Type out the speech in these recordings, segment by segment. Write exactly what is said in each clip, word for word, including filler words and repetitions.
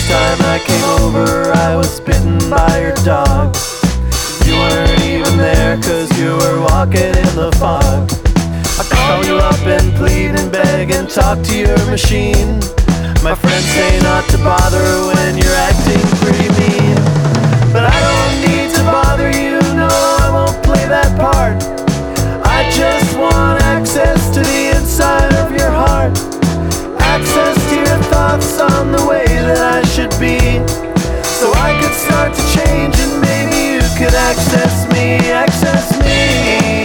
time I came over, I was bitten by your dog. You weren't even there, cause you were walking in the fog. I call you up and plead and beg and talk to your machine. My friends say not to bother when you're acting pretty mean. But I don't need to bother you, no, I won't play that part. I just want access to the inside of your heart. Access to your thoughts on the way that I should be, so I could start to change and maybe you could access me, access me.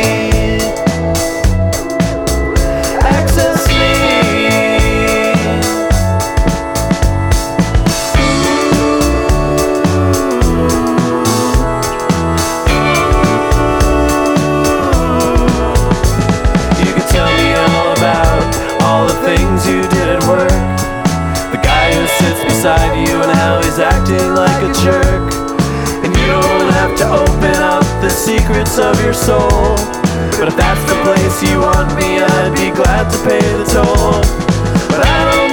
You did at work, the guy who sits beside you and how he's acting like a jerk. And you don't have to open up the secrets of your soul, but if that's the place you want me, I'd be glad to pay the toll. But I don't